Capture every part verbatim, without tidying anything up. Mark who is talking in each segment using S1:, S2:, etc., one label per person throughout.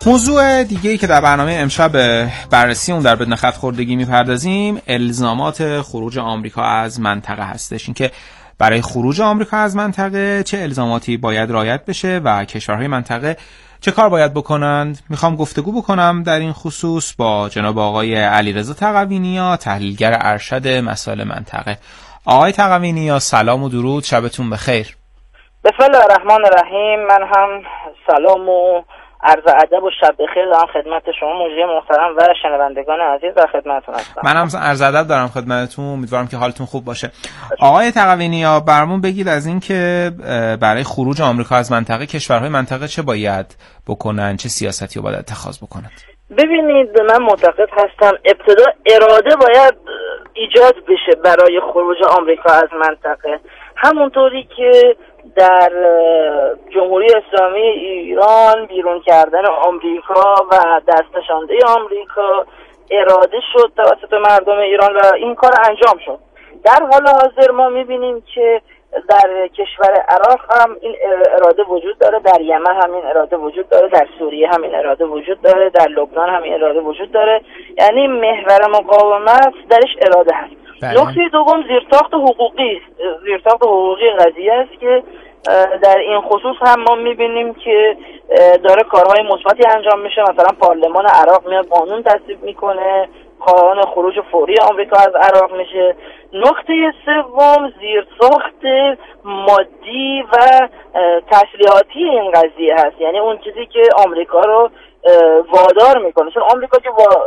S1: موضوع دیگه‌ای که در برنامه امشب بررسی اون در بدون خط خوردگی میپردازیم الزامات خروج آمریکا از منطقه هستش. اینکه برای خروج آمریکا از منطقه چه الزاماتی باید رعایت بشه و کشورهای منطقه چه کار باید بکنند. میخوام گفتگو بکنم در این خصوص با جناب آقای علیرضا تقوی‌نیا، تحلیلگر ارشد مسائل منطقه. آقای تقوی‌نیا سلام و درود، شبتون بخیر.
S2: بسم الله الرحمن الرحیم. من هم سلام و عرض ادب و شب بخیر دارم خدمت شما مجری محترم و شنوندگان عزیز در خدمتتون هستم.
S1: من هم عرض ادب دارم خدمتتون، امیدوارم که حالتون خوب باشه. آقای تقوی‌نیا برامون بگید از این که برای خروج آمریکا از منطقه کشورهای منطقه چه باید بکنن، چه سیاستی رو باید اتخاذ بکنند؟
S2: ببینید، من معتقد هستم ابتدا اراده باید ایجاد بشه برای خروج آمریکا از منطقه، همونطوری که در جمهوری اسلامی ایران بیرون کردن آمریکا و دستنشانده آمریکا اراده شد توسط مردم ایران و این کار انجام شد. در حال حاضر ما میبینیم که در کشور عراق هم این اراده وجود داره، در یمن هم این اراده وجود داره، در سوریه هم این اراده وجود داره، در لبنان هم این اراده وجود داره. یعنی محور مقاومت درش اراده هست. نکته دوم زیرساخت حقوقی زیرساخت حقوقی قضیه است که در این خصوص هم ما میبینیم که داره کارهای مثبتی انجام میشه. مثلا پارلمان عراق میاد قانون تصویب میکنه، قانون خروج فوری آمریکا از عراق میشه. نکته سوم زیرساخت مادی و تسلیحاتی این قضیه هست، یعنی اون چیزی که آمریکا رو وادار میکنه، چون آمریکا که با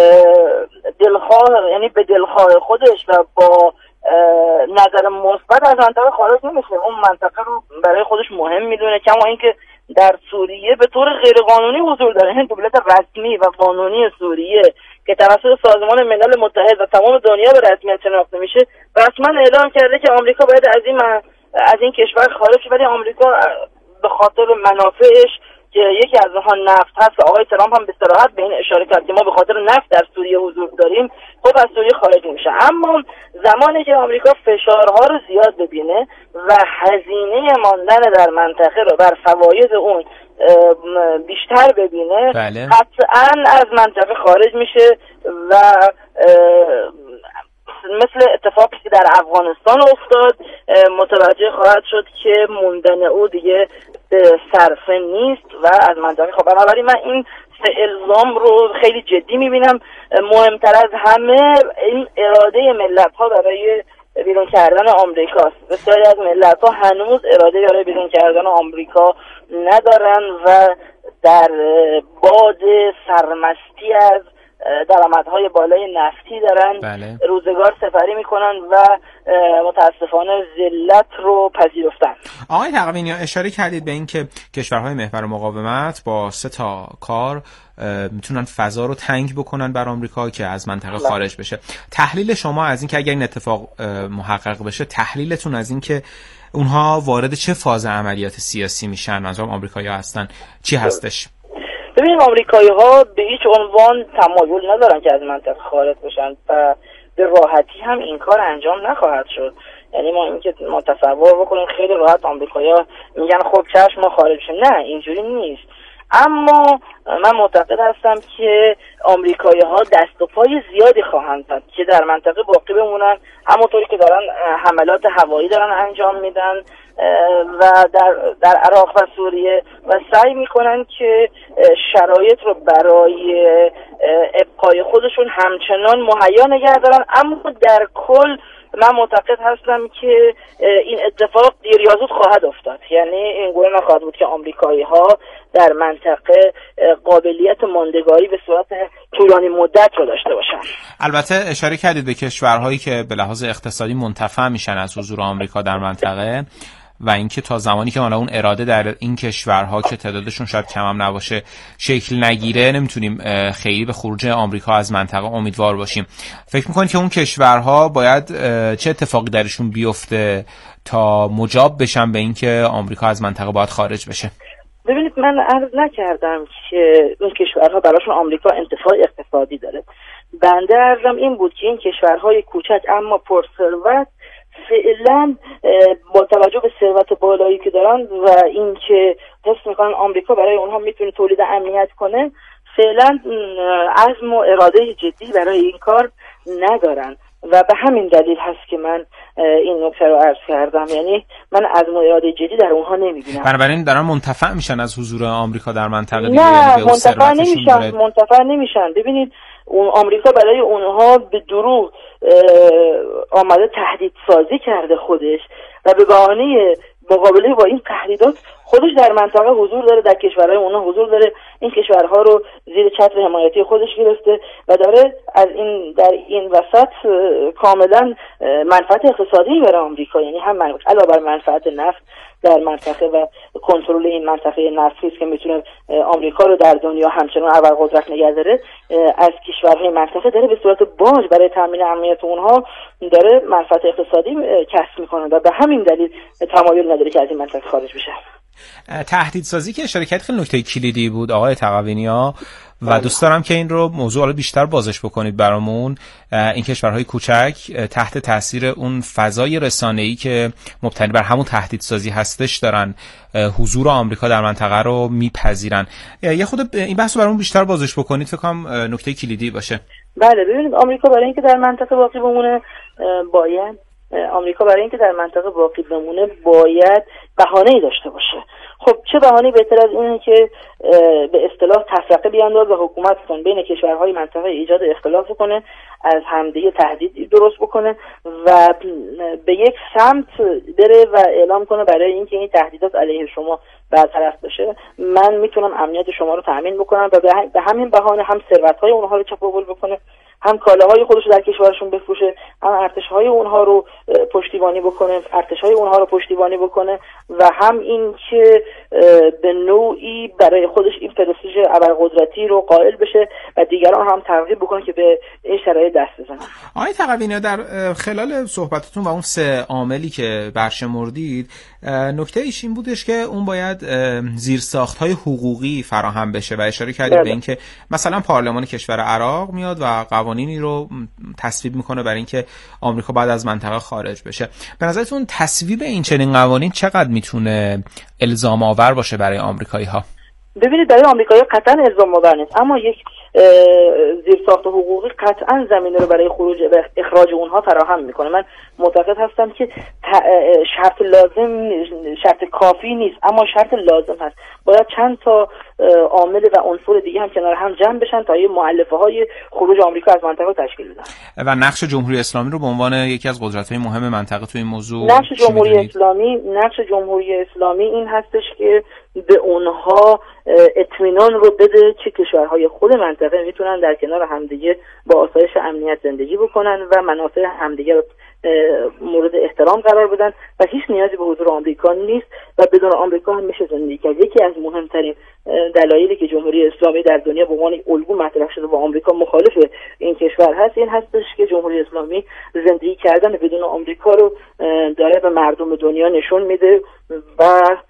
S2: دلخواه یعنی به دلخواه خودش و با نظر مثبت از منطقه خارج نمیشه، اون منطقه رو برای خودش مهم میدونه. کما اینکه در سوریه به طور غیرقانونی حضور داره، این دولت رسمی و قانونی سوریه که توسط سازمان ملل متحد و تمام دنیا به رسمیت شناخته میشه رسما اعلام کرده که آمریکا باید از این از این کشور خارج شه، ولی آمریکا به خاطر منافعش که یکی از اونها نفت هست که آقای ترامپ هم به صراحت به این اشاره کرد که ما به خاطر نفت در سوریه حضور داریم، خب از سوریه خارج میشه. اما زمانی که آمریکا فشارها رو زیاد ببینه و هزینه ماندن در منطقه رو بر فواید اون بیشتر ببینه،
S1: بله.
S2: قطعاً از منطقه خارج میشه و مثل اتفاقی که در افغانستان افتاد متوجه خواهد شد که موندن او دیگه صرفه نیست و از منطقه خواهد. بنابراین من این سه الزام رو خیلی جدی میبینم. مهمتر از همه این اراده ملت ها برای بیرون کردن آمریکاست. بسیاری از ملت ها هنوز اراده برای بیرون کردن آمریکا ندارن و در باد سرمستی از درآمدهای بالای نفتی دارن
S1: بله.
S2: روزگار سپری میکنن و متاسفانه ذلت رو پذیرفتن.
S1: آقای تقوی‌نیا اشاره کردید به این که کشورهای محور مقاومت با سه تا کار میتونن فضا رو تنگ بکنن بر آمریکا که از منطقه بله. خارج بشه. تحلیل شما از این که اگر این اتفاق محقق بشه، تحلیلتون از این که اونها وارد چه فاز عملیات سیاسی میشن، منظورم آمریکایی‌ها هستن، چی هستش؟
S2: ببینید آمریکایی ها به هیچ عنوان تمایل ندارن که از منطقه خارج بشن و به راحتی هم این کار انجام نخواهد شد. یعنی ما این که ما تصور بکنیم خیلی راحت آمریکایی ها میگن خب چشم ما خارج شیم، نه اینجوری نیست. اما من معتقد هستم که آمریکایی ها دست و پای زیادی خواهند داد که در منطقه باقی بمونن، همونطوری که دارن حملات هوایی دارن انجام میدن و در در عراق و سوریه و سعی میکنن که شرایط رو برای ابقای خودشون همچنان مهیا نگه دارن. اما در کل من معتقد هستم که این اتفاق دیر یا زود خواهد افتاد. یعنی این گونه نخواهد بود که آمریکایی ها در منطقه قابلیت ماندگاری به صورت طولانی مدت رو داشته باشن.
S1: البته اشاره کردید به کشورهایی که به لحاظ اقتصادی منتفع میشن از حضور آمریکا در منطقه و اینکه تا زمانی که ما اون اراده در این کشورها که تعدادشون شاید کم هم نباشه شکل نگیره نمیتونیم خیلی به خروج آمریکا از منطقه امیدوار باشیم. فکر میکنید که اون کشورها باید چه اتفاقی درشون بیفته تا مجاب بشن به اینکه آمریکا از منطقه باید خارج بشه؟
S2: ببینید من عرض نکردم که اون کشورها براشون آمریکا انتفاع اقتصادی داره. بنده عرضم این بود که این کشورهای کوچک اما پرثروت فعلا با توجه به ثروت بالایی که دارن و اینکه حس میکنن آمریکا برای اونها میتونه تولید امنیت کنه، فعلا عزم و اراده جدی برای این کار ندارن و به همین دلیل هست که من این نکته رو عرض کردم. یعنی من عزم و اراده جدی در اونها نمیبینم.
S1: بنابراین دارن منتفع میشن از حضور آمریکا در منطقه دیگه؟
S2: نه، منتفع نمیشن. منتفع نمیشن. ببینید اون آمریکا برای اونها به دروغ آمده تهدید سازی کرده خودش و به بهانه مقابله با این تهدیدات خودش در منطقه حضور داره، در کشورهای اونها حضور داره، این کشورها رو زیر چتر حمایتی خودش گرفته و داره از این در این وسط کاملا منفعت اقتصادی برای آمریکا، یعنی هم علاوه بر منفعت نفت در منطقه و کنترل این منطقه نفتی که میتونه آمریکا رو در دنیا همچنان ابرقدرت نگه داره، از کشورهای منطقه داره به صورت باج برای تامین امنیت اونها داره منفعت اقتصادی کسب میکنه و به همین دلیل تمایل نداره که از این منطقه خارج بشه.
S1: تهدیدسازی که اشاره کردید خیلی نکته کلیدی بود آقای تقوینیا و دوست دارم که این رو موضوع حالا بیشتر بازش بکنید برامون. این کشورهای کوچک تحت تاثیر اون فضای رسانه‌ای که مبتنی بر همون تهدیدسازی هستش دارن حضور آمریکا در منطقه رو میپذیرن. یه خود این بحث رو برامون بیشتر بازش بکنید، فکر کنم نکته کلیدی باشه.
S2: بله، ببینید آمریکا برای اینکه در منطقه باقی بمونه باید آمریکا برای اینکه در منطقه باقی بمونه باید بهانه‌ای داشته باشه. خب چه بهانه‌ای بهتر از اینه که به اصطلاح تفرقه بیانداز و حکومت کن بین کشورهای منطقه ایجاد اختلاف کنه، از همدیگه تهدید درست بکنه و به یک سمت بره و اعلام کنه برای اینکه این تهدیدات علیه شما برطرف بشه، من میتونم امنیت شما رو تأمین بکنم و به همین بهانه هم ثروت‌های اونها رو چپاول بکنه، هم کالاهای خودش رو در کشورشون بفروشه، هم ارتش‌های اونها رو پشتیبانی بکنه، ارتش‌های اونها رو پشتیبانی بکنه و هم این که به نوعی برای خودش این پرستیژ ابرقدرتی رو قائل بشه و دیگران هم ترغیب بکنه که به این شرایط دست بزنن.
S1: آقای تقوینیا، در خلال صحبتتون و اون سه عاملی که برشمردید، نکته ایش این بودش که اون باید زیرساخت‌های حقوقی فراهم بشه و اشاره کردید به اینکه مثلا پارلمان کشور عراق میاد و قوانینی رو تصویب میکنه برای اینکه آمریکا بعد از منطقه خارج بشه. به نظرتون تصویب این چنین قوانین چقدر میتونه الزام آور باشه برای آمریکایی‌ها؟
S2: ببینید برای آمریکایی‌ها قطعا الزام آور نیست، اما یک زیرساخت حقوقی قطعا زمینه رو برای خروج و اخراج اونها فراهم میکنه. من معتقد هستم که شرط لازم شرط کافی نیست، اما شرط لازم هست. باید چند تا عامل و عنصر دیگه هم کنار هم جمع بشن تا یه مؤلفه های خروج آمریکا از منطقه تشکیل بدن.
S1: و نقش جمهوری اسلامی رو به عنوان یکی از قدرت‌های مهم منطقه تو این موضوع
S2: نقش جمهوری اسلامی نقش جمهوری اسلامی این هستش که به اونها اطمینان رو بده که کشورهای خود منطقه میتونن در کنار همدیگه با آسایش امنیت زندگی بکنن و منافع همدیگه رو مورد احترام قرار بدن و هیچ نیازی به حضور آمریکا نیست و بدون آمریکا هم میشه زندگی کرد. یکی از مهمترین دلایلی که جمهوری اسلامی در دنیا به عنوان الگو مطرح شده و آمریکا مخالف این کشور هست این هستش که جمهوری اسلامی زندگی کردن بدون آمریکا رو داره به مردم دنیا نشون میده و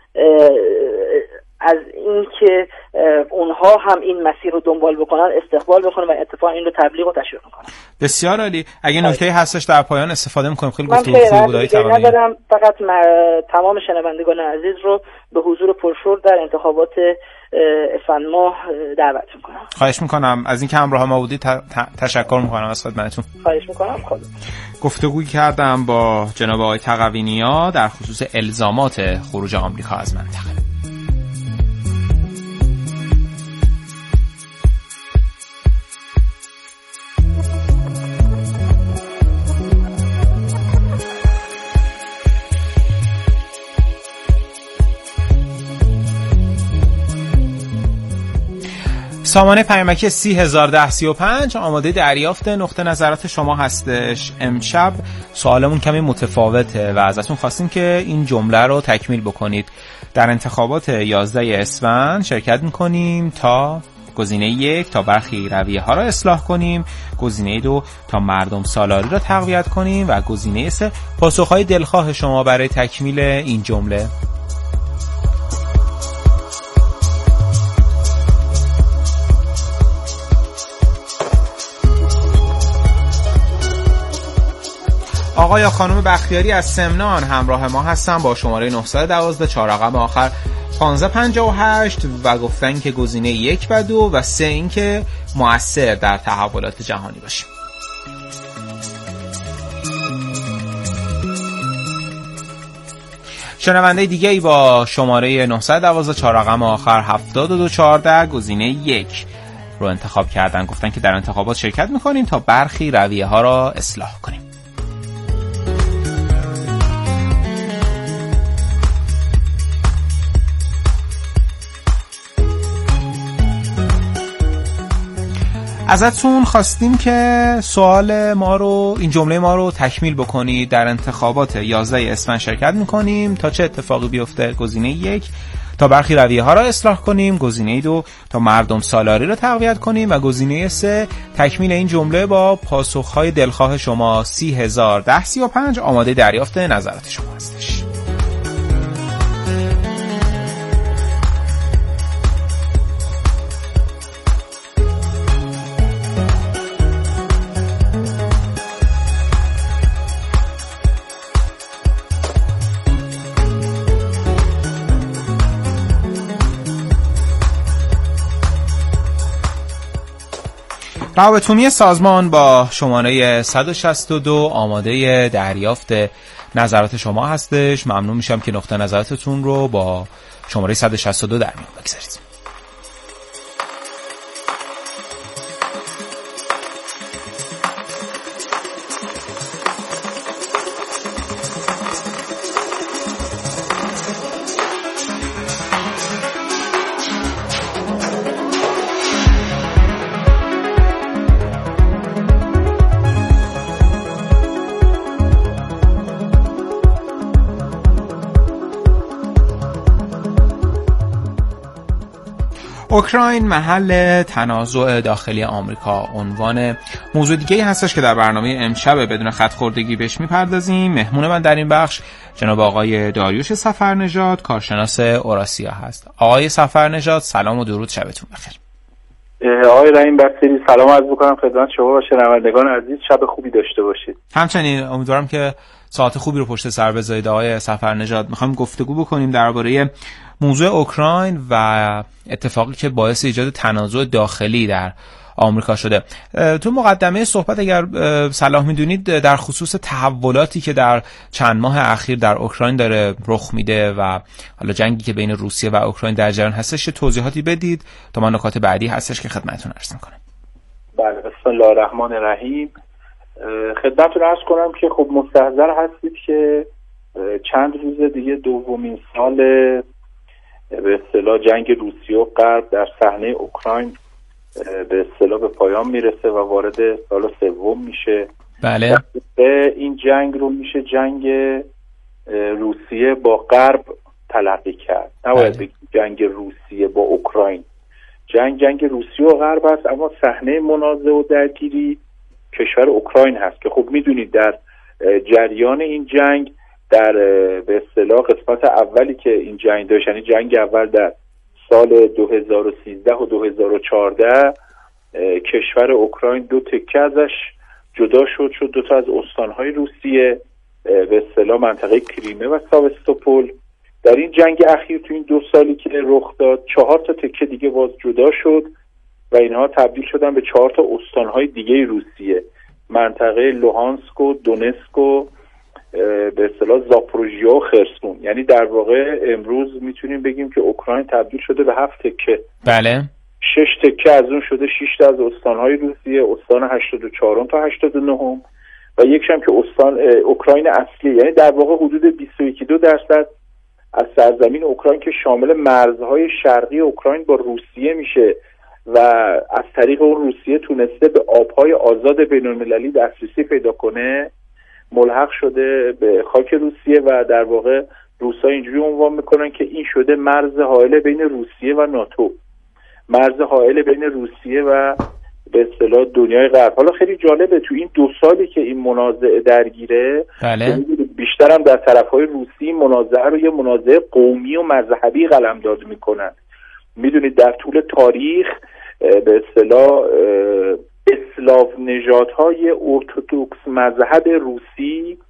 S2: از اینکه اونها هم این مسیر رو دنبال بکنن استقبال بکنن و اتفاقا این رو تبلیغ و تشویق میکنن.
S1: بسیار عالی. اگه نکته‌ای هستش در پایان استفاده می‌کنیم. خیلی گفتگو خوبی بود.
S2: من ندارم، فقط تمام شنوندگان عزیز رو به حضور پرشور در انتخابات اسفند ماه دعوت میکنم.
S1: خواهش میکنم از اینکه همراه ما بودید. تشکر میکنم از خدمتتون.
S2: خواهش میکنم. خدا.
S1: گفتگویی کردم با جناب آقای تقوینیا در خصوص الزامات خروج آمریکا از منطقه. سامانه پیامکی سی هزار و ده سی و پنج آماده دریافت نقطه نظرات شما هستش. امشب سوالمون کمی متفاوته و ازتون خواستیم که این جمله رو تکمیل بکنید. در انتخابات یازده اسفند شرکت میکنیم تا گزینه یک تا برخی رویه ها را اصلاح کنیم، گزینه دو تا مردم سالاری را تقویت کنیم و گزینه سه پاسخهای دلخواه شما برای تکمیل این جمله. آقای یا خانم بختیاری از سمنان همراه ما هستن با شماره نه یک دو چهار رقم آخر پانزده پنجاه و هشت و گفتن که گزینه یک و دو و سه این که مؤثر در تحولات جهانی باشیم. شنونده دیگه ای با شماره نه یک دو چهار رقم آخر هفتاد و دو چهارده گزینه یک رو انتخاب کردن، گفتن که در انتخابات شرکت میکنیم تا برخی رویه ها را اصلاح کنیم. ازتون خواستیم که سوال ما رو، این جمله ما رو تکمیل بکنید. در انتخابات یازده اسفند شرکت میکنیم تا چه اتفاقی بیفته؟ گزینه یک تا برخی رویه ها را اصلاح کنیم، گزینه دو تا مردم سالاری را تقویت کنیم و گزینه سه تکمیل این جمله با پاسخهای دلخواه شما. سی هزار ده سی و پنج آماده دریافت نظرات شما هستش. روابط‌عمومی سازمان با شماره صد و شصت و دو آماده دریافت نظرات شما هستش. ممنون میشم که نقطه نظراتتون رو با شماره صد و شصت و دو در میون بگذارید. اوکراین محل تنازع داخلی آمریکا عنوان موضوع دیگه‌ای هستش که در برنامه امشب بدون خط خوردگی بهش میپردازیم. مهمون من در این بخش جناب آقای داریوش سفرنژاد، کارشناس اوراسیا هست. آقای سفرنژاد سلام و درود، شبتون بخیر.
S3: آقای رحیم بختیاری سلام عرض می‌کنم خدمت شما و شنوندگان عزیز، شب خوبی داشته باشید.
S1: همچنین امیدوارم که ساعت خوبی رو پشت سر بذارید. آقای سفرنژاد می‌خوایم گفتگو بکنیم درباره موضوع اوکراین و اتفاقی که باعث ایجاد تنازع داخلی در آمریکا شده. تو مقدمه صحبت اگر صلاح میدونید در خصوص تحولاتی که در چند ماه اخیر در اوکراین داره رخ میده و حالا جنگی که بین روسیه و اوکراین در جریان هستش توضیحاتی بدید تا من نکات بعدی هستش که خدمتتون عرض میکنم.
S3: بله، بسم الله الرحمن الرحیم. خدمتتون عرض کنم که خب مستحضر هستید که چند روز دیگه دومین سال به اصطلاح جنگ روسیه و غرب در صحنه اوکراین به اصطلاح به پایان میرسه و وارد سال سوم میشه.
S1: بله.
S3: این جنگ رو میشه جنگ روسیه با غرب تلقی کرد. نباید بگیم جنگ روسیه با اوکراین. جنگ جنگ روسیه و غرب است، اما صحنه منازعه و درگیری کشور اوکراین هست که خب میدونید در جریان این جنگ در به اصطلاح قسمت اولی که این جنگ داشت، یعنی جنگ اول در سال دو هزار و سیزده و دو هزار و چهارده کشور اوکراین دو تکه ازش جدا شد شد دو تا از استانهای روسیه به اصطلاح منطقه کریمه و ساواستوپول. در این جنگ اخیر تو این دو سالی که رخ داد چهار تا تکه دیگه باز جدا شد و اینها تبدیل شدن به چهار تا استانهای دیگه روسیه، منطقه لوهانسک و دونسک و به اصطلاح زاپوروژیا و خرسون. یعنی در واقع امروز میتونیم بگیم که اوکراین تبدیل شده به هفت تکه.
S1: بله.
S3: شش تکه از اون شده شش تا از استانهای روسیه، استان هشتاد و چهار تا هشتاد و نه و یکیش هم که استان اوکراین اصلی، یعنی در واقع حدود بیست و یک و دو درصد از سرزمین اوکراین که شامل مرزهای شرقی اوکراین با روسیه میشه و از طریق اون روسیه تونسته به آبهای آزاد بین‌المللی دسترسی پیدا کنه، ملحق شده به خاک روسیه و در واقع روسا اینجوری عنوان میکنن که این شده مرز حائل بین روسیه و ناتو، مرز حائل بین روسیه و به اصطلاح دنیای غرب. حالا خیلی جالبه تو این دو سالی که این منازعه درگیره،
S1: بله،
S3: بیشتر هم در طرفهای روسی منازعه رو یه منازعه قومی و مذهبی قلمداد میکنن. میدونید در طول تاریخ به اصطلاح اسلاو نژادهای ارتدوکس مذهب روسی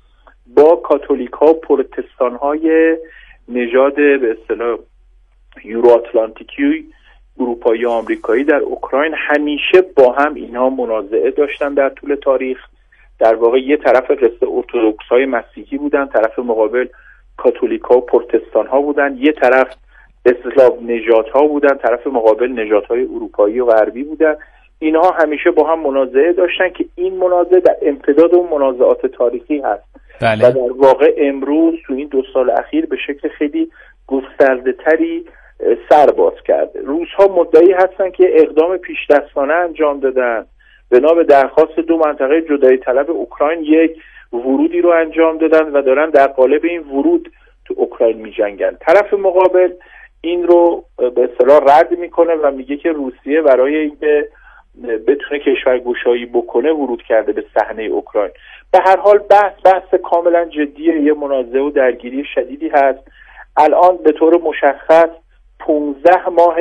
S3: با کاتولیک ها و پروتستان های نژاد به اصطلاح یورو آتلانتیکی اروپایی و آمریکایی در اوکراین همیشه با هم اینها منازعه داشتن در طول تاریخ. در واقع یه طرف قصه ارتدوکس های مسیحی بودن، طرف مقابل کاتولیک ها و پروتستان ها بودن، یه طرف اسلاو نژاد ها بودن، طرف مقابل نژادهای اروپایی و غربی بودن. اینها همیشه با هم منازعه داشتن که این منازعه در امتداد اون منازعات تاریخی هست.
S1: بله.
S3: و در واقع امروز تو این دو سال اخیر به شکل خیلی گسترده تری سر باز کرده. روس‌ها مدعی هستن که اقدام پیش‌دستانه انجام دادن، بنا به درخواست دو منطقه جدایی طلب اوکراین یک ورودی رو انجام دادن و دارن در قالب این ورود تو اوکراین می‌جنگن. طرف مقابل این رو به اصطلاح رد میکنه و میگه که روسیه برای اینکه بتونه کشورگشایی بکنه ورود کرده به صحنه اوکراین. به هر حال بحث بحث کاملا جدیه، یه منازعه و درگیری شدیدی هست. الان به طور مشخص پانزده ماه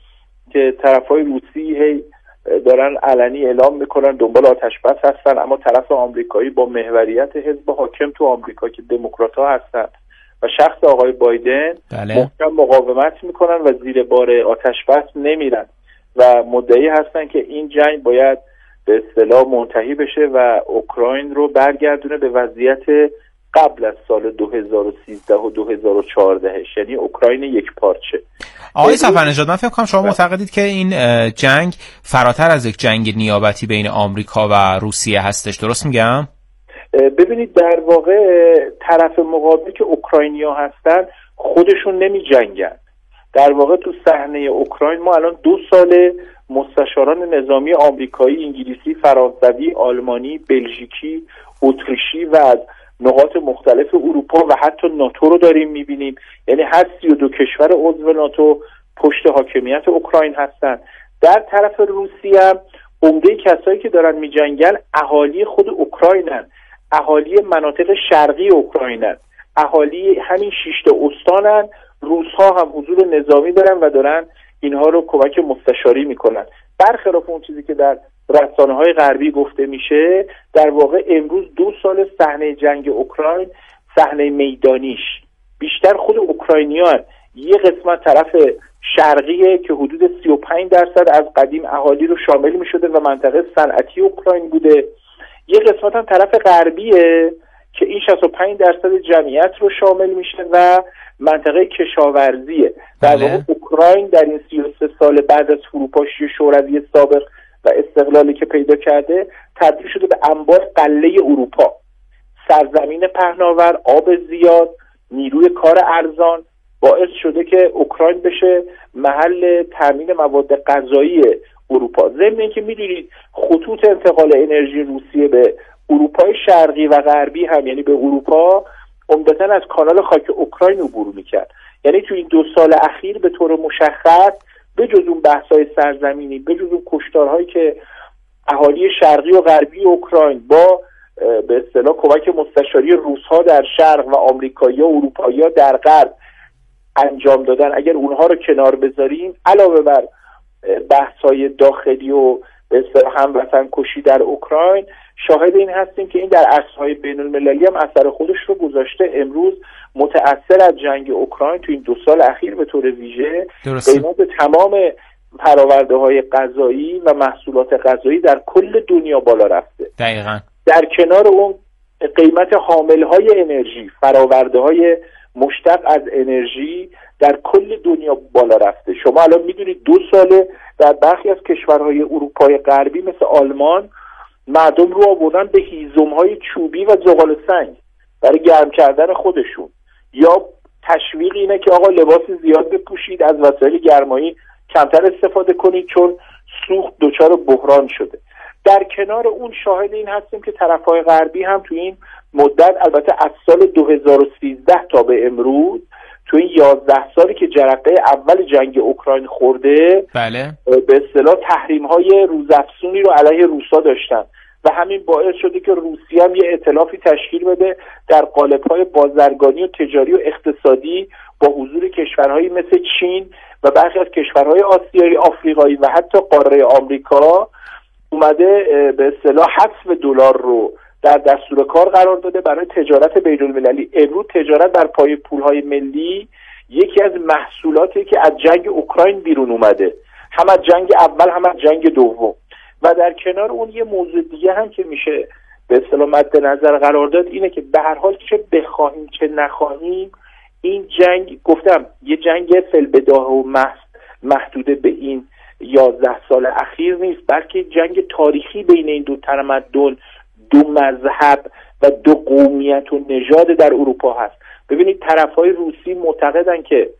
S3: که طرفای روسی هی دارن علنی اعلام میکنن دنبال آتش‌بس هستن، اما طرف آمریکایی با محوریت حزب حاکم تو آمریکا که دموکرات‌ها هستن و شخص آقای بایدن
S1: بله.
S3: محکم مقاومت میکنن و زیر بار آتش‌بس نمیرن و مدعی هستن که این جنگ باید به اصطلاح منتهی بشه و اوکراین رو برگردونه به وضعیت قبل از سال دو هزار و سیزده و دو هزار و چهارده، یعنی اوکراین یک پارچه.
S1: آقای سفرنژاد، من فکر کنم شما معتقدید که این جنگ فراتر از یک جنگ نیابتی بین آمریکا و روسیه هستش، درست میگم؟
S3: ببینید در واقع طرف مقابل که اوکراینیا هستن خودشون نمی جنگن. در واقع تو صحنه اوکراین ما الان دو سال مستشاران نظامی آمریکایی، انگلیسی، فرانسوی، آلمانی، بلژیکی، اتریشی و از نقاط مختلف اروپا و حتی ناتو رو داریم میبینیم. یعنی هر سی و دو کشور عضو ناتو پشت حاکمیت اوکراین هستن. در طرف روسیه هم عمده کسایی که دارن میجنگن اهالی خود اوکراینن، اهالی مناطق شرقی اوکراینن، اهالی همین شش تا استانن. روس‌ها هم حضور نظامی دارن و دارن اینها رو کمک مستشاری میکنن. برخلاف اون چیزی که در رسانه‌های غربی گفته میشه، در واقع امروز دو سال صحنه جنگ اوکراین صحنه میدانیش بیشتر خود اوکراینیان، یه قسمت طرف شرقیه که حدود سی و پنج درصد از قدیم اهالی رو شامل میشده و منطقه صنعتی اوکراین بوده، یه قسمت هم طرف غربیه که این شصت و پنج درصد جمعیت رو شامل میشه و منطقه کشاورزیه. در واقع اوکراین در این سی و سه سال بعد از فروپاشی شوروی سابق و استقلالی که پیدا کرده تبدیل شده به انبار غله اروپا، سرزمین پهناور، آب زیاد، نیروی کار ارزان، باعث شده که اوکراین بشه محل تامین مواد غذایی اروپا. ضمن اینکه میدونید خطوط انتقال انرژی روسیه به اروپای شرقی و غربی هم، یعنی به اروپا، عمدتاً از کانال خاک اوکراین عبور میکرد. یعنی تو این دو سال اخیر به طور مشخص به جز اون بحث‌های سرزمینی، به جز اون کشتارهایی که اهالی شرقی و غربی اوکراین با به اصطلاح کمک مستشاری روس‌ها در شرق و آمریکایی‌ها و اروپایی‌ها در غرب انجام دادن، اگر اونها رو کنار بذاریم، علاوه بر بحث‌های داخلی و به اصطلاح هموطن کشی در اوکراین، شاهد این هستیم که این در عرصه‌های بین‌المللی هم اثر خودش رو گذاشته. امروز متأثر از جنگ اوکراین تو این دو سال اخیر به طور ویژه قیمت تمام فرآورده‌های غذایی و محصولات غذایی در کل دنیا بالا رفته.
S1: دقیقاً.
S3: در کنار اون قیمت حاملهای انرژی، فرآورده‌های مشتق از انرژی در کل دنیا بالا رفته. شما الان میدونید دو ساله در برخی از کشورهای اروپای غربی مثل آلمان مردم رو آوردن به هیزم‌های چوبی و زغال سنگ برای گرم کردن خودشون، یا تشویق اینه که آقا لباس زیاد بپوشید، از وسایل گرمایی کمتر استفاده کنید چون سوخت دچار بحران شده. در کنار اون شاهد این هستیم که طرف‌های غربی هم تو این مدت، البته از سال دو هزار و سیزده تا به امروز، تو این یازده سالی که جرقه اول جنگ اوکراین خورده،
S1: بله،
S3: به اصطلاح تحریم‌های روزافزونی رو علیه روسا داشتن و همین باعث شده که روسیه هم یه ائتلافی تشکیل بده در قالب‌های بازرگانی و تجاری و اقتصادی با حضور کشورهایی مثل چین و برخی از کشورهای آسیایی، آفریقایی و حتی قاره آمریکا، اومده به اصطلاح حذف دلار رو در دستور کار قرار داده برای تجارت بین‌المللی. امروز تجارت بر پایه پولهای ملی یکی از محصولاتی که از جنگ اوکراین بیرون اومده، هم از جنگ اول هم از جنگ دوم. و در کنار اون یه موضوع دیگه هم که میشه به اصطلاح مد نظر قرار داد اینه که به هر حال چه بخواهیم چه نخواهیم این جنگ، گفتم یه جنگ فی‌البداهه و محدوده به این یازده سال اخیر نیست، بلکه جنگ تاریخی بین این دو تمدن، دو مذهب و دو قومیت و نژاد در اروپا هست. ببینید طرفهای روسی معتقدن که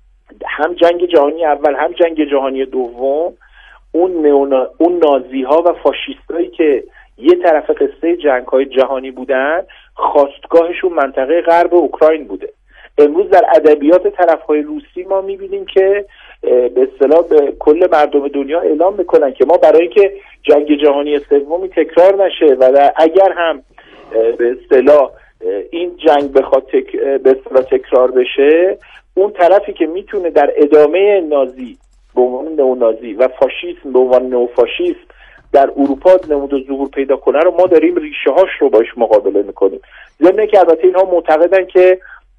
S3: هم جنگ جهانی اول هم جنگ جهانی دوم اون نونا... اون نازی ها و فاشیستایی که یه طرف قصه جنگ های جهانی بودن خواستگاهشون منطقه غرب اوکراین بوده. امروز در ادبیات طرفهای روسی ما میبینیم که به اصطلاح به کل مردم دنیا اعلام میکنن که ما برای اینکه جنگ جهانی سومی تکرار نشه و اگر هم به اصطلاح این جنگ بخواد تک... به اصطلاح تکرار بشه، اون طرفی که میتونه در ادامه نازی به عنوان نئونازی و فاشیسم به عنوان نئوفاشیسم در اروپا نمود و ظهور پیدا کنه رو ما داریم ریشه هاش رو باش مقابله میکنیم. ضمن که البته اینها معتقدن که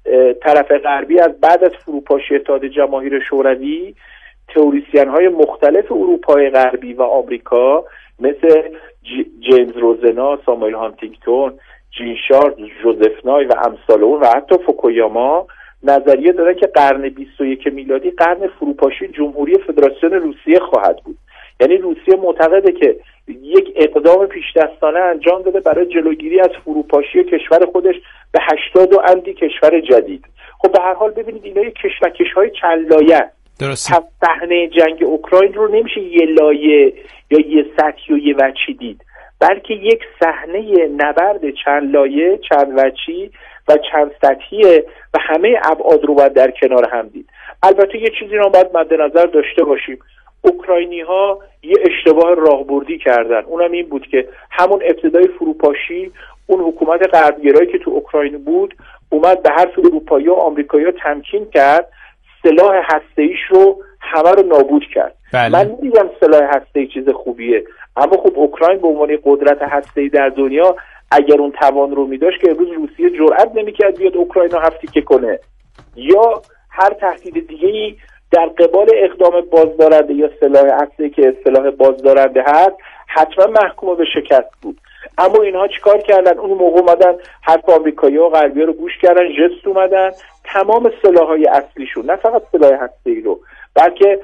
S3: طرف غربی از بعد از فروپاشی اتحاد جماهیر شوروی تئوریسین های مختلف اروپای غربی و آمریکا مثل جیمز روزنا، ساموئل هانتینگتون، جین شارد، جوزف نای و امثال اون و حتی فوکویاما نظریه دادن که قرن بیست و یک میلادی قرن فروپاشی جمهوری فدراسیون روسیه خواهد بود. یعنی روسیه معتقده که یک اقدام پیشدستانه انجام داده برای جلوگیری از فروپاشی کشور خودش به هشتاد و اندی کشور جدید. خب به هر حال ببینید اینا یک کشمکش‌های چند لایه.
S1: درسته.
S3: صحنه جنگ اوکراین رو نمیشه یه لایه یا یه سطحی و یه وجهی دید، بلکه یک صحنه نبرد چند لایه، چند وجهی و چند سطحیه و همه ابعاد رو باید در کنار هم دید. البته یه چیزی رو باید مد نظر داشته باشیم، اوکراینی ها یه اشتباه راهبردی کردن، اونم این بود که همون ابتدای فروپاشی اون حکومت غربگرایی که تو اوکراین بود اومد به حرف اروپایی و آمریکایی ها تمکین کرد، سلاح هسته‌ایش رو همه رو نابود کرد. بله. من نمیگم سلاح هسته‌ای چیز خوبیه، اما خب اوکراین به عنوان قدرت هسته‌ای در دنیا اگر اون توان رو می‌داشت که امروز روسیه جرئت نمی‌کرد بیاد اوکراین رو هفتیکه کنه یا هر تهدید دیگه‌ای در قبال اقدام بازدارنده یا سلاح هسته‌ای که اصطلاح بازدارنده هست حتما محکوم به شکست بود. اما اینها چیکار کردن؟ اون موقع اومدن حرف آمریکایی‌ها و غربی‌ها رو گوش کردن، جست اومدن تمام سلاح‌های اصلیشون، نه فقط سلاح هسته‌ای رو بلکه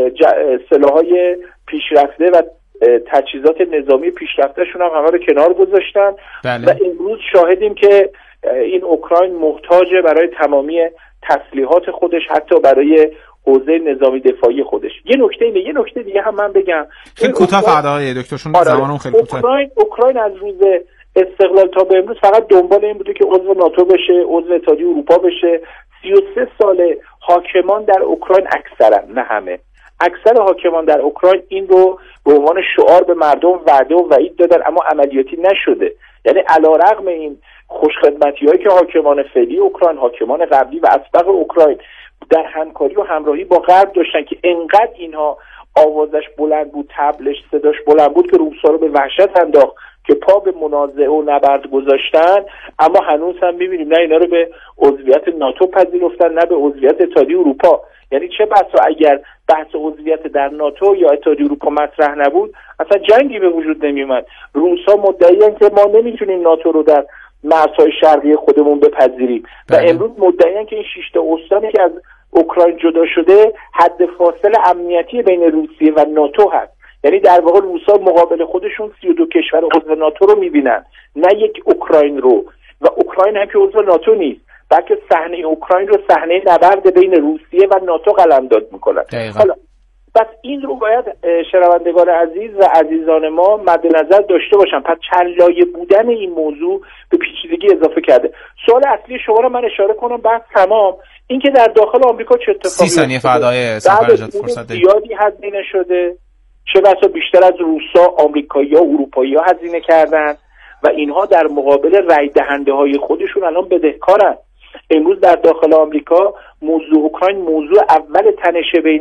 S3: سلاح‌های پیشرفته و تجهیزات نظامی پیشرفته‌شون هم همه رو کنار گذاشتن. بله. و امروز شاهدیم که این اوکراین محتاجه برای تمامی تسلیحات خودش، حتی برای حوزه نظامی دفاعی خودش. یه نکته اینه، یه نکته دیگه هم من بگم
S1: خیلی کوتاه فقط آقای دکترشون زمانم خیلی کوتاه.
S3: اوکراین اوکراین از روز استقلال تا به امروز فقط دنبال این بوده که عضو ناتو بشه، عضو اتحادیه اروپا بشه. سی و سه سال حاکمان در اوکراین اکثرا، نه همه، اکثر حاکمان در اوکراین این رو به عنوان شعار به مردم وعده و وعید دادن اما عملیاتی نشده. یعنی علیرغم این خوشخدمتی‌هایی که حاکمان فعلی اوکراین، حاکمان قبلی و اسبق اوکراین در همکاری و همراهی با غرب داشتن که انقدر اینها آوازش بلند بود، طبلش صداش بلند بود که روسا رو به وحشت انداخت که پا به منازعه و نبرد گذاشتن، اما هنوز هم می‌بینیم نه اینا رو به عضویت ناتو پذیرفتن نه به عضویت اتحادیه اروپا. یعنی چه بسا اگر بحث عضویت در ناتو یا اتحادیه اروپا مطرح نبود اصلا جنگی به وجود نمی‌اومد. روسا مدعی‌اند که ما نمی‌تونیم ناتو رو در مرزهای شرقی خودمون بپذیریم و امروز مدعی‌اند که این شش تا استانی که از اوکراین جدا شده حد فاصل امنیتی بین روسیه و ناتو هست. یعنی در واقع روسا مقابل خودشون سی و دو کشور عضو ناتو رو می‌بینن، نه یک اوکراین رو. و اوکراین هم که عضو ناتو نیست بلکه صحنه اوکراین رو صحنه نبرد بین روسیه و ناتو قلمداد می‌کنن. حالا پس این رو باید شنوندگان عزیز و عزیزان ما مد نظر داشته باشن. پس چند لایه بودن این موضوع به پیچیدگی اضافه کرده. سوال اصلی شما رو من اشاره کنم بعد تمام، این که در داخل آمریکا چه اتفاقی
S1: سی ثانیه فدای سفرجات فرصت
S3: زیادی هزینه شده، چه بسا بیشتر از روسا، آمریکایی‌ها، اروپایی‌ها هزینه کردن و اینها در مقابل رای دهنده های خودشون الان بدهکارن. امروز در داخل آمریکا موضوع اوکراین موضوع اول تنشه بین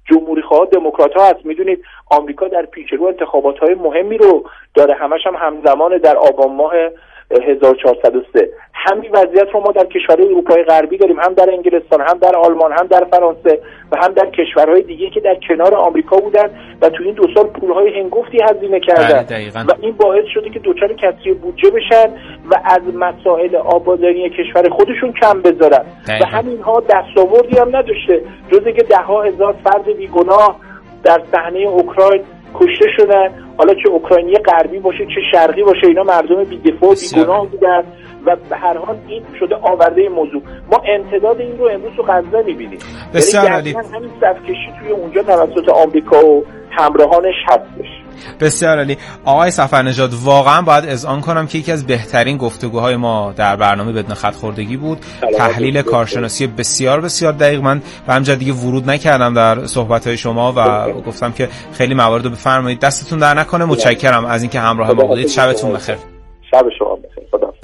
S3: جمهوری‌خواه دموکرات‌ها هست. میدونید آمریکا در پیشرو انتخابات‌های مهمی رو داره، همش هم همزمان در آبان ماه هزار و چهارصد و سه. همین وضعیت رو ما در کشورهای اروپای غربی داریم، هم در انگلستان، هم در آلمان، هم در فرانسه و هم در کشورهای دیگه که در کنار آمریکا بودن و تو این دو سال پولهای هنگفتی هزینه کردن و این باعث شده که دچار کسری بودجه بشن و از مسائل آبادانی کشور خودشون کم بذارن و همینها دستاوردی هم نداشته جز اینکه ده ها هزار فرد بیگناه در صحنه اوکراین کشته شدن. حالا چه اوکراینی غربی باشه چه شرقی باشه، اینا مردم بی‌دفاع و بیگناه بودن و به هر حال این شده آورده این موضوع. ما امتداد این رو امروز تو غزه می‌بینیم.
S1: بسیار عالی.
S3: یعنی همین صف‌کشی توی اونجا توسط آمریکا و همراهانش هستش.
S1: بسیار عالی. آقای سفرنژاد، واقعا باید اذعان کنم که یکی از بهترین گفتگوهای ما در برنامه بدون خط خوردگی بود. تحلیل کارشناسی بسیار بسیار دقیق. من به همجا دیگه ورود نکردم در صحبت‌های شما و گفتم که خیلی موارد رو بفرمایید. دستتون در نکنه. متشکرم از اینکه همراه ما بودید. شبتون بخیر.
S3: شب شما بخیر. خدا.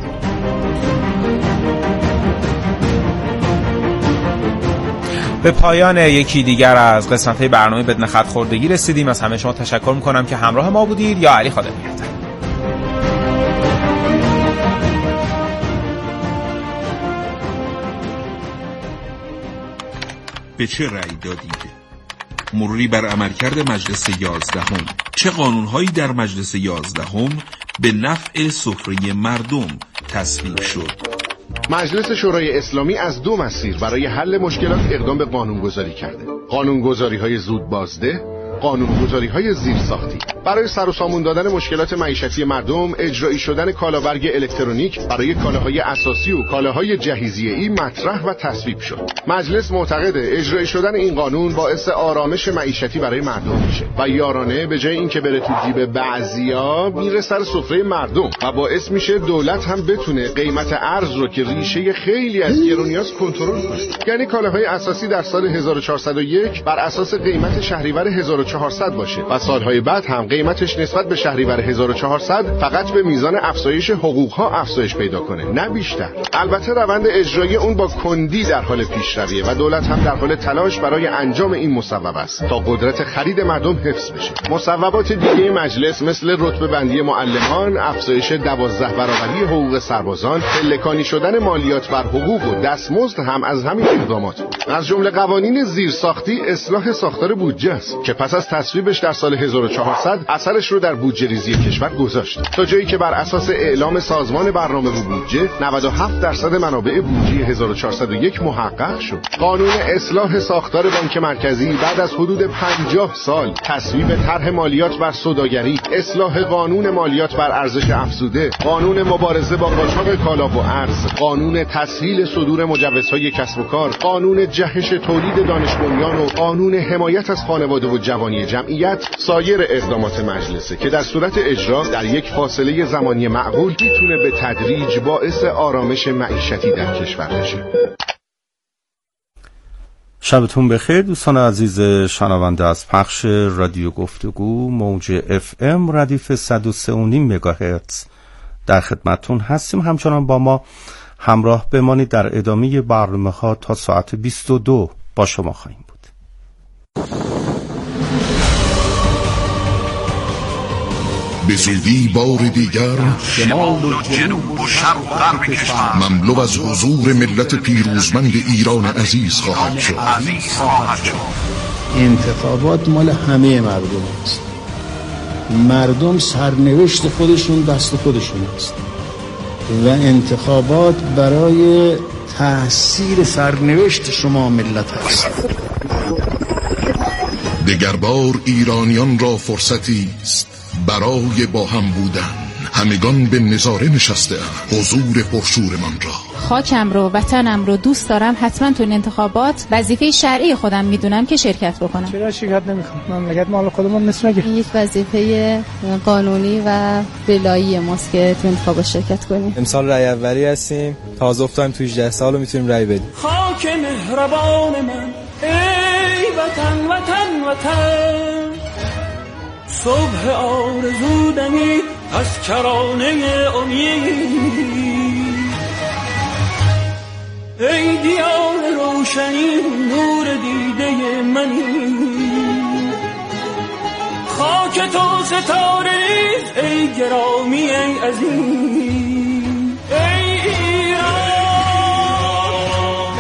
S1: به پایان یکی دیگر از قسمت‌های برنامه بدون خط خوردگی رسیدیم. از همه شما تشکر می‌کنم که همراه ما بودید. یا علی خادمی هستم.
S4: به چه رأی دادید؟ مروری بر عملکرد مجلس یازدهم. چه قانون‌هایی در مجلس یازدهم به نفع سفره مردم تصویب شد؟
S5: مجلس شورای اسلامی از دو مسیر برای حل مشکلات اقدام به قانونگذاری کرده: قانونگذاری‌های زود بازده، قانونگذاری‌های زیرساختی. برای سر و سامون دادن مشکلات معیشتی مردم، اجرایی شدن کالابرگ الکترونیک برای کالاهای اساسی و کالاهای جهیزیه‌ای مطرح و تصویب شد. مجلس معتقده اجرایی شدن این قانون باعث آرامش معیشتی برای مردم میشه و یارانه به جای اینکه بره تو جیب بعضیا میره سر سفره مردم و باعث میشه دولت هم بتونه قیمت ارز رو که ریشه خیلی از گرونیاست کنترل کنه. یعنی کالاهای اساسی در سال هزار و چهارصد و یک بر اساس قیمت شهریور هزار و چهارصد باشه و سالهای بعد هم قیمتش نسبت به شهریور هزار و چهارصد فقط به میزان افزایش حقوق‌ها افزایش پیدا کنه، نه بیشتر. البته روند اجرایی اون با کندی در حال پیشرویه و دولت هم در حال تلاش برای انجام این مصوبه است تا قدرت خرید مردم حفظ بشه. مصوبات دیگه مجلس مثل رتبه بندی معلمان، افزایش دوازده برابری حقوق سربازان، پلکانی شدن مالیات بر حقوق و دستمزد هم از همین اقدامات بود. از جمله قوانین زیرساختی اصلاح ساختار بودجه است که پس از تصویبش در سال هزار و چهارصد اثرش رو در بودجه ریزی کشور گذاشت، تا جایی که بر اساس اعلام سازمان برنامه و بودجه نود و هفت درصد منابع بودجه هزار و چهارصد و یک محقق شد. قانون اصلاح ساختار بانک مرکزی بعد از حدود پنجاه سال، تصویب طرح مالیات بر سوداگری، اصلاح قانون مالیات بر ارزش افزوده، قانون مبارزه با قاچاق کالا و ارز، قانون تسهیل صدور مجوزهای کسب و کار، قانون جهش تولید دانش بنیان و قانون حمایت از خانواده و جوانی جمعیت، سایر اقدامات مجلسه که در صورت اجرا در یک فاصله زمانی معقول میتونه به تدریج باعث آرامش معیشتی در کشور بشه.
S6: شبتون بخیر دوستان عزیز شنونده از پخش رادیو گفتگو موج اف ام ردیف صد و سه و نیم مگاهرتز در خدمتتون هستیم. همچنان با ما همراه بمانید. در ادامه برنامه ها تا ساعت بیست و دو با شما خواهیم بود.
S7: به زودی بار دیگر
S8: شمال و جنوب و شرق و غرب کشور
S7: مملو از حضور ملت پیروزمند ایران عزیز خواهد شد.
S9: انتخابات مال همه مردم است. مردم سرنوشت خودشون دست خودشون است و انتخابات برای تأثیر سرنوشت شما ملت است.
S7: دگربار ایرانیان را فرصتی است برای با هم بودن. همگان به نظاره نشسته اند حضور پرشورمان را.
S10: خاکم رو، وطنم رو دوست دارم. حتما تو این انتخابات وظیفه شرعی خودم میدونم که شرکت بکنم.
S11: چرا شرکت نمیکنم؟ مملکت مال خودمون نیست مگه؟
S10: این یک وظیفه قانونی و ولایی ماست که تو انتخابات شرکت کنیم.
S12: امسال رأی اولی هستیم. تازه افتادیم تو هجده سال و میتونیم رأی بدیم.
S13: خاک مهربان من ای وطن وطن وطن، صبح آرزو دمید از کرانه امید. ای دیار روشنی نور دیده منی، خاک تو ستاره ای گرامی ای عزیز،